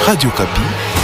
Radio Kapi.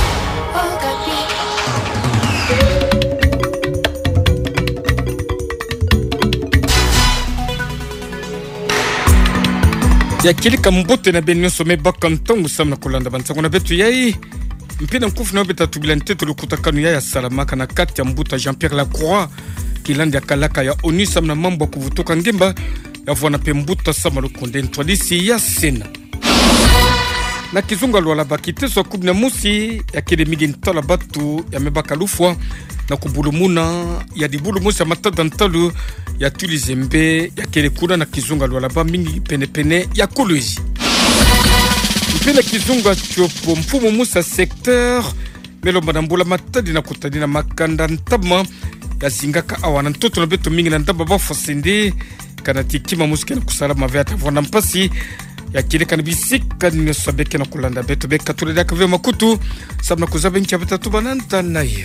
Ya kilika mbote na benyo some bakantongu samna kulanda bansango na betu yai mpina mkufu na beta tubilante tulukutakanu ya salamaka na kati ya mbuta Jean-Pierre Lacroix kilandi ya kalaka ya ONU samna mambo kuvutoka ngemba ya vwana pe mbuta sama lukonde ntwadisi ya sena na kizunga lwala bakiteso kubna musi ya kile migi ntala batu ya mebaka lufwa na kubulumuna ya dibulu musi ya matada ntalu ya tulizembe ya kile kuna na kizunga lwala ba mingi pene ya kuluji mpena kizunga chopo mfumu musa secteur melo madambula matadi na kutadi na makanda ntama ya zingaka awana ntoto na beto mingi na ndamba bafosende kana tikima musike na kusalama veata vwana mpasi ya kile kanibisika nisobeke na kulanda beto beka tuleda kave makutu sabna kuzabe ncha betatu bananta na yo.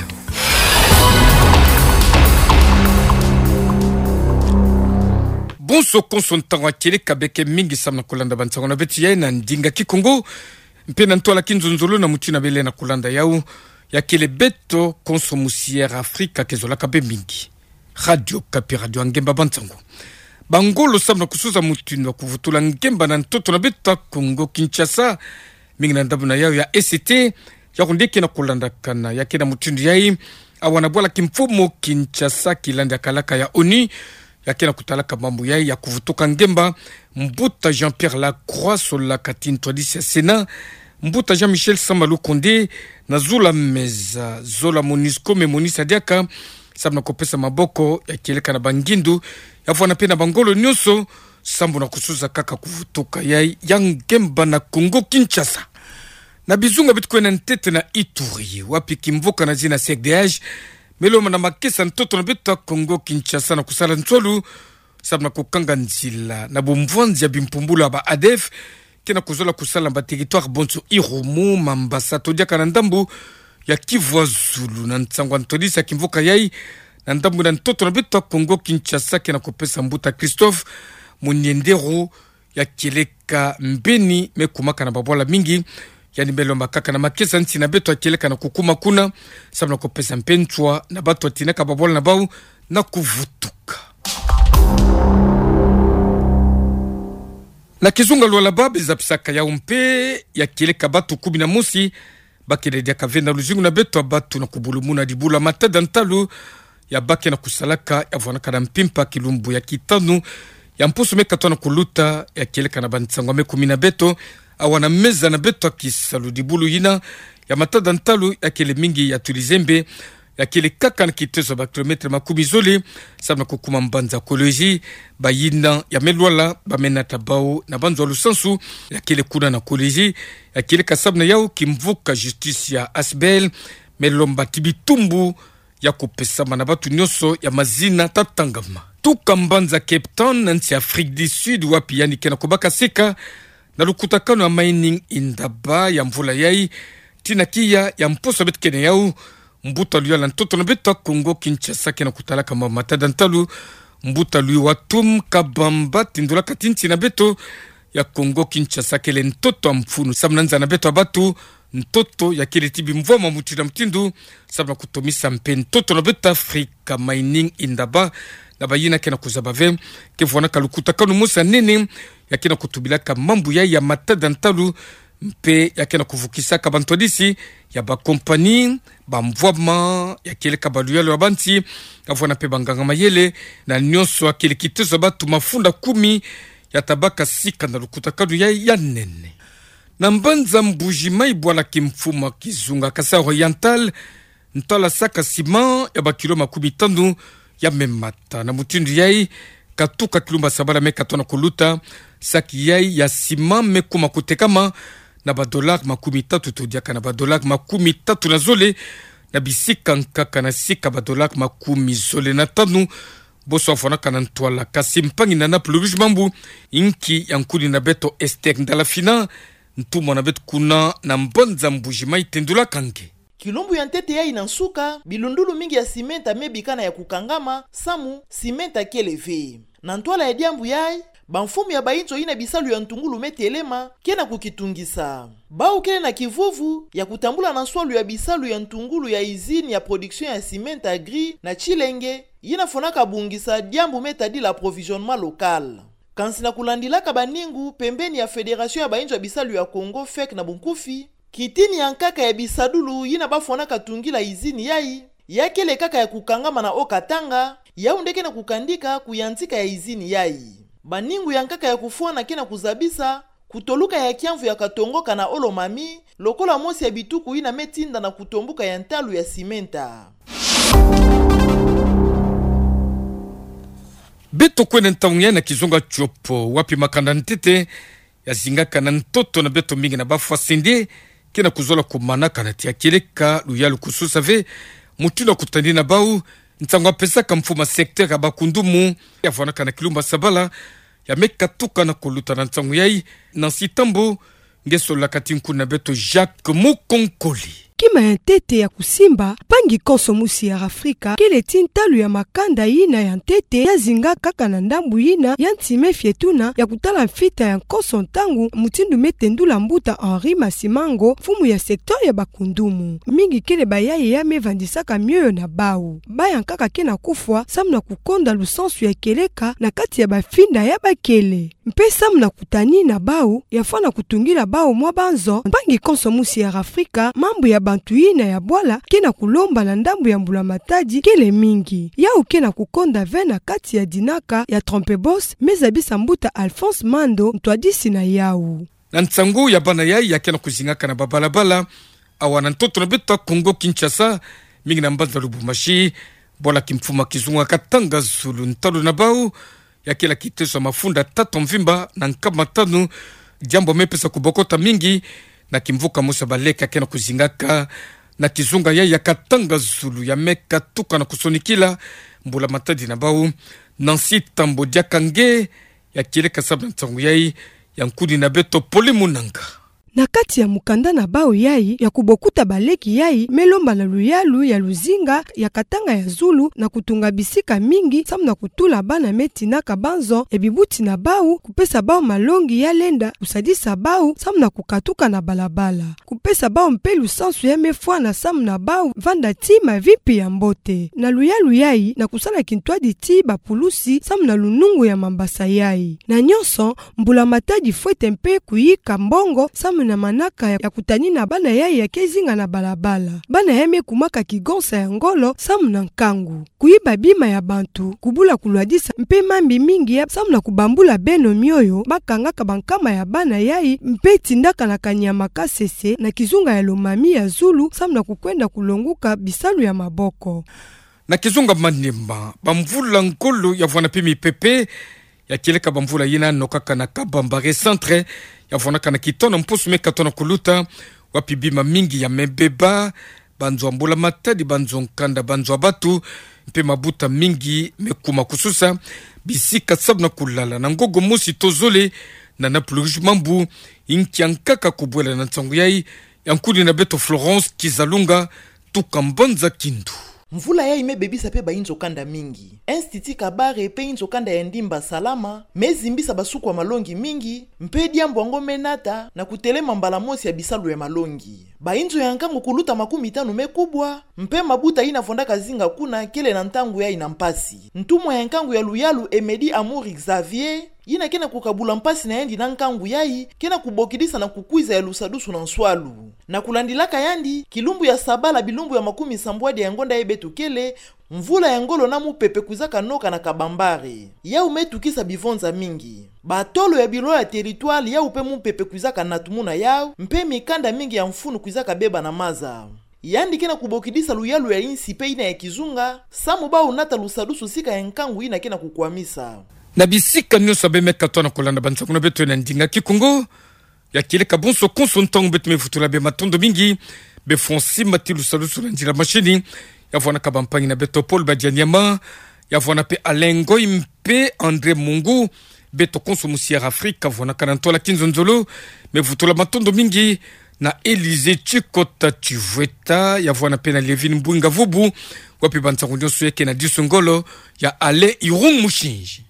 Bonso konsontango kile kabeke mingi sabna kulanda bansango na beti ya na ndinga kikongo mpena ntola kinzunzulu na mutina bele na kulanda yao ya kile beto konsomusiere Afrika kezola kabe mingi Radio Kapi Radio Ngemba bansango bangolo sabna kusuza mutino kuvutula ngemba na ntoto na beta Kongo Kinshasa mingi na ndabu na yao ya ECT ya kundeke na kulanda kana ya kina mutino yai awana bwala kimfumo Kinshasa kilanda kalaka ya ONU ya kina kutalaka mambo yai ya kuvutoka ngemba mbuta Jean-Pierre Lacroix sola katini twadisi ya Sena mbuta Jean-Michel Samalu Konde na zula meza zola Monisco me Monisa diaka sabna kopesa maboko ya kieleka na bangindu ya fwana pena bangolo nyoso sambu na kusuza kaka kuvutoka yai ya ngemba na Kongo Kinshasa na bizunga bitkwena ntete na Ituri wapi kimvoka na zina CDH meloma na makesa ntoto na beta Kongo Kinshasa na kusala ntolu sabna kukanga nzila na bomvwanzi ya bimpumbula ba ADF kena kuzola kusala ba territoire bonso Irumu Mambasa todiaka na ndambu ya Kivu Zulu na nsangwa ntodisa kimvoka yai na ndambu na ntoto na beta Kongo Kinshasa kena kupesa mbuta Christophe Munyendero ya kileka mbeni mekumaka na babwala mingi yani mbelo makaka na makesa nti na beto akeleka na kukuma kuna sabna kopesa mpentwa na bato atinaka babola na bau na kuvutuka na kizunga lwala babi za pisaka ya umpe ya keleka batu 11 bakele dia kavenda luzingu na beto batu na kubulumuna dibula matada ntalu ya bake na kusalaka ya vwanaka na mpimpa kilumbu ya kitanu ya mpusu mekatwa na kuluta ya keleka na bantsangwa mekumina beto awana meza na beto kisalu dibulu yina ya matada ntalu ya kele mingi ya tulizembe ya kele kaka na kitezo ba kilometre makumi zole sabna kukuma mbanza koleji bayina ya melwala bamena tabao na banzo lusansu ya kele kuna na koleji ya kele kasabna yao kimvuka justice ya Asbel melomba tibitumbu ya kupesa manabatu nyoso ya mazina tatangama tuka mbanza Cape Town nansi Afrique du Sud wapi yani kena kubaka seka na lukutakano ya mining indaba ya mvula yai tina kia ya mposo bet kene yau mbuta luya la ntoto na beta Kongo Kinshasa kena kutalaka matada ntalu mbuta luya watum kabamba tindula katinti na beto ya Kongo Kinshasa kele ntoto mfunu samnanza na beto abatu ntoto ya kele tibi mvoma mutida mtindu sabna kutomisa mpe ntoto na beta Afrika mining indaba na bayina kena kuzabave kevwana kalukutakano musa nene ya kena kutubilaka mambu ya matada ntalu mpe ya kena kuvukisaka bantodisi ya ba kompani ba mvwama ya kele kabaluyalo ya banti ya vwana pe banganga mayele na nyonso akele kitezo batu mafunda 10 ya tabaka sika na lukutakadu ya nene na mbanza mbuji maibwala kimfuma kizunga kasa oriental ntala saka sima ya bakilo 15 ya memata na mutindu yai katuka kilumba sabala mekatona kuluta saki yai ya sima mekuma kutekama na $3 todiaka na $3 na zole na bisika nkaka na sika $10 zole na tanu boso afonaka na ntwala kasi mpangi na Naples Rouge mambu inki ya nkuli na beto Estek ndala fina ntumo na beto kuna na mbanza mbujima itendula kange Kilumbu ya ntete ya inansuka bilundulu mingi ya simenta mebikana ya kukangama samu simenta keleve na ntwala ya diambu yai banfumu ya bainzo ina bisalu ya ntungulu metelema kena kukitungisa. Bao kele na kivuvu ya kutambula na swalu ya bisalu ya ntungulu ya izini ya production ya ciment agri na Chilenge ina fonaka bungisa diambu metadi la approvisionnement local. Kansi na kulandilaka baningu pembeni ya Federation ya bainzo ya bisalu ya Kongo FEC na Bunkufi, kitini ya nkaka ya bisadulu yina bafonaka tungila izini yai, yakele kaka ya kukangama na Okatanga, yaundeke na kukandika kuyanzika ya izini yai. Baningu ya nkaka ya kufuana kena kuzabisa, kutoluka ya kiamvu ya katongoka na Olomami, lokola mosi ya bituku ina metinda na kutombuka ya ntalu ya simenta. Beto kwene ntaungia na kizunga chopo wapi makanda ntete ya zingaka na ntoto na beto mingi na bafwa sende kena kuzola kumanaka na tia kileka luyalu kususave mutino kutandi na bau ntangwa pesa kamfuma sekter ya bakundumu ya vanaka na kilumba sabala ya meka tuka na koluta na ntangu yai na sitambo ngeso la katinku na beto Jacques Mukonkoli. Kima ya ntete ya kusimba pangi konso musi ya Afrika kele tintalu ya makanda yina ya ntete ya zinga kaka na ndambu yina ya ntime fietuna ya kutala mfita ya konso ntangu mutindu metendula mbuta Henri Masimango fumu ya sektor ya bakundumu. Mingi kele bayaye ya mevandisaka mioyo na bau. Baya nkaka kena kufwa samna kukonda lusansu ya keleka na kati ya bafinda ya bakele. Mpe samna kutani na bau ya fana kutungila bau mwa banzo pangi konso musi ya Afrika mambu ya bantu yina ya bwala kena kulomba na ndambu ya mbula matadi kele mingi. Yao kena kukonda vena kati ya dinaka ya Trompebos mezabisa mbuta Alphonse Mando mtuadisi na yao. Na ntsangu ya bana yai ya kena kuzingaka na babalabala awana ntoto na beto Kongo Kinshasa mingi na mbanza Lubumbashi bola kimfuma kizunga Katanga Zulu ntalo na bau ya kila kiteso mafunda tatu mvimba na nkama tanu jambo mepesa kubokota mingi na kimvuka Musa Baleka kena kuzingaka na kizunga ya Katanga Zulu ya meka tuka na kusonikila mbula matadi na bau Nancy Tambo Diakange ya kileka sabna ntangu yai ya nkudi na beto Poli Munanga. Na kati ya mukanda na bao yai ya kubokuta baleki yai melomba na luyalu ya luzinga ya Katanga ya Zulu na kutunga bisika mingi samna kutula bana metinaka banzo ebibuti na bau kupesa bao malongi ya lenda usadisa bau samna kukatuka na balabala kupesa bao mpelu sansu ya mefwa na samna bau vanda tima vipi ya mbote na luyalu yai na kusala kintwadi ti bapulusi samna lunungu ya mambasa yai na nyonso mbula matadi fwete mpe kuyika mbongo samna na manaka ya kutani na bana yai ya kezinga na balabala. Bana yame kumaka kigonsa ya ngolo samu na nkangu. Kuiba bima ya bantu, kubula kuluadisa mpe mambi mingi ya samu na kubambula beno mioyo, bakangaka bankama ya bana yai mpe tindaka na kanyama kasese na kizunga ya Lomami ya Zulu samu na kukwenda kulonguka bisalu ya maboko. Na kizunga Manimba, bamvula nkolo ya vwana pimi pepe ya kileka bamvula yina nokaka na kabambare centre ya vonaka na kitona mpusu meka tona kuluta wapibima mingi ya mebeba banzo mbula matadi banzo nkanda banzo abatu mpe mabuta mingi mekuma kususa bisika sabna kulala na ngogo musi tozole na napulugishu mambu inki yankaka kubwela na ntangu yai yankudi na beto Florence Kizalunga tukambonza kindu. Mvula ya imebebisa pe bainzo kanda mingi. Institut Kabare pe inzo kanda ya Ndimba salama, mezimbisa basuku wa malongi mingi, mpe diambo wango menata na kutelema mbala mosi ya bisalu ya malongi. Bainzo ya nkangu kuluta 50 mekubwa, mpe mabuta ina fondaka zinga kuna kele na ntangu ya inampasi. Ntumwa ya nkangu ya Luyalu Emedi Amour Xavier, yina kena kukabula mpasi na yandi na nkangu yai, kena kubokidisa na kukuiza ya lusadusu na nswalu. Na kulandilaka yandi, kilumbu ya sabala bilumbu ya 10 sambwadi ya ngonda ebetu kele, mvula ya ngolo na mupepe kuzaka noka na kabambare. Ya umetukisa bivonza mingi. Batolo ya bilo ya territoire ya upe mupepe kuzaka natumuna yao, mpe mikanda mingi ya mfunu kuzaka beba na maza. Yandi kena kubokidisa Luyalu ya insi pe ina ya kizunga, samu ba unata lusadusu sika ya nkangu ina kena kukwamisa. Na bisika nyosa bemeka tona kolanda banza kuna beto na ndinga kikongo ya kileka bonso konso ntangu betu mefutula be matondo mingi be fonsi matilu salusu na njira machini ya vwana kabampangi na beto Paul Badianyama ya vwana pe Alengo mpe André Mungu beto konso musier Afrika vwana kanantola kinzonzolo mefutula matondo mingi na Elize Chikota Chivweta ya vwana pe na Levin Mbunga Vubu wapi banza kunyosu yake na disungolo ya Ale Irung Mushinji.